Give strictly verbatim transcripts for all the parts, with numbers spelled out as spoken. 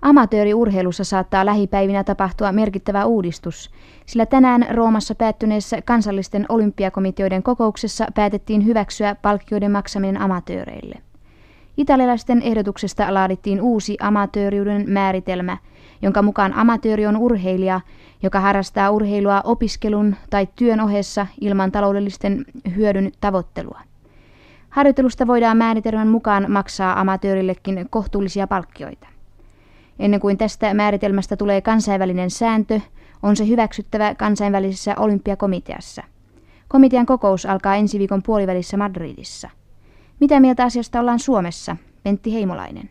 Amatööriurheilussa saattaa lähipäivinä tapahtua merkittävä uudistus, sillä tänään Roomassa päättyneessä kansallisten olympiakomiteoiden kokouksessa päätettiin hyväksyä palkkioiden maksaminen amatööreille. Italialaisten ehdotuksesta laadittiin uusi amatööriuden määritelmä, jonka mukaan amatööri on urheilija, joka harrastaa urheilua opiskelun tai työn ohessa ilman taloudellisten hyödyn tavoittelua. Harjoittelusta voidaan määritelmän mukaan maksaa amatöörillekin kohtuullisia palkkioita. Ennen kuin tästä määritelmästä tulee kansainvälinen sääntö, on se hyväksyttävä kansainvälisessä olympiakomiteassa. Komitean kokous alkaa ensi viikon puolivälissä Madridissa. Mitä mieltä asiasta ollaan Suomessa? Pentti Heimolainen.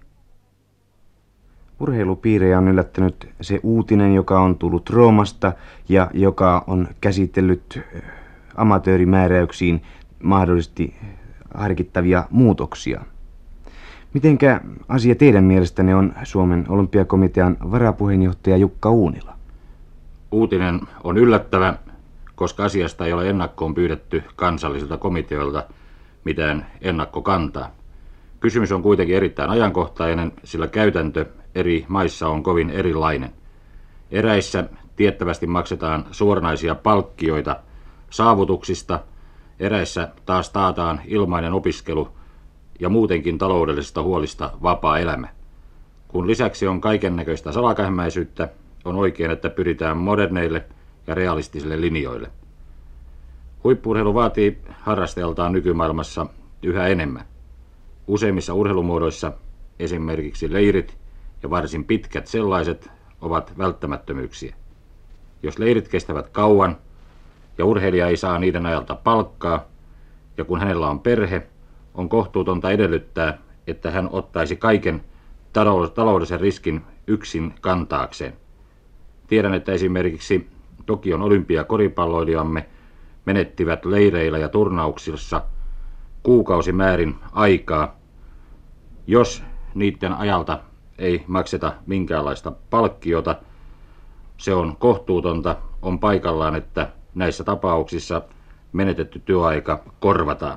Urheilupiirejä on yllättänyt se uutinen, joka on tullut Roomasta ja joka on käsitellyt amatöörimääräyksiin mahdollisesti harkittavia muutoksia. Mitenkä asia teidän mielestänne on Suomen olympiakomitean varapuheenjohtaja Jukka Uunila? Uutinen on yllättävä, koska asiasta ei ole ennakkoon pyydetty kansallisilta komiteoilta mitään ennakkokantaa. Kysymys on kuitenkin erittäin ajankohtainen, sillä käytäntö eri maissa on kovin erilainen. Eräissä tiettävästi maksetaan suoranaisia palkkioita saavutuksista, eräissä taas taataan ilmainen opiskelu ja muutenkin taloudellisista huolista vapaa elämä. Kun lisäksi on kaikennäköistä salakähmäisyyttä, on oikein, että pyritään moderneille ja realistisille linjoille. Huippu-urheilu vaatii harrastajaltaan nykymaailmassa yhä enemmän. Useimmissa urheilumuodoissa esimerkiksi leirit ja varsin pitkät sellaiset ovat välttämättömyyksiä. Jos leirit kestävät kauan ja urheilija ei saa niiden ajalta palkkaa, ja kun hänellä on perhe, on kohtuutonta edellyttää, että hän ottaisi kaiken taloudellisen riskin yksin kantaakseen. Tiedän, että esimerkiksi Tokion olympiakoripalloilijamme menettivät leireillä ja turnauksissa kuukausimäärin aikaa, jos niiden ajalta ei makseta minkäänlaista palkkiota. Se on kohtuutonta, on paikallaan, että näissä tapauksissa menetetty työaika korvataan.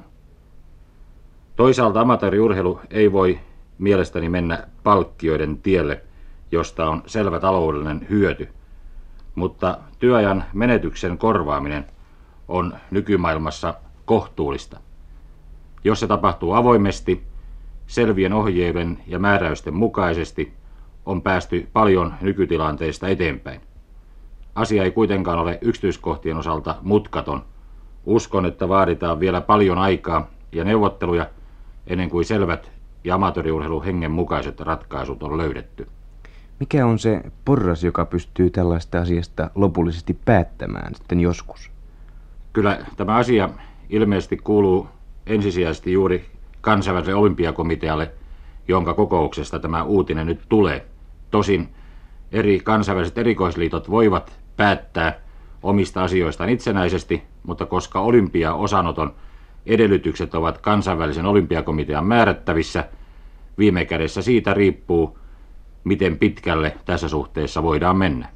Toisaalta amatööriurheilu ei voi mielestäni mennä palkkioiden tielle, josta on selvä taloudellinen hyöty, mutta työajan menetyksen korvaaminen on nykymaailmassa kohtuullista. Jos se tapahtuu avoimesti, selvien ohjeiden ja määräysten mukaisesti, on päästy paljon nykytilanteista eteenpäin. Asia ei kuitenkaan ole yksityiskohtien osalta mutkaton. Uskon, että vaaditaan vielä paljon aikaa ja neuvotteluja ennen kuin selvät ja amatööriurheilun hengen mukaiset ratkaisut on löydetty. Mikä on se porras, joka pystyy tällaista asiasta lopullisesti päättämään sitten joskus? Kyllä tämä asia ilmeisesti kuuluu ensisijaisesti juuri kansainväliselle olympiakomitealle, jonka kokouksesta tämä uutinen nyt tulee. Tosin eri kansainväliset erikoisliitot voivat päättää omista asioistaan itsenäisesti, mutta koska olympiaosanoton edellytykset ovat kansainvälisen olympiakomitean määrättävissä, viime kädessä siitä riippuu, miten pitkälle tässä suhteessa voidaan mennä.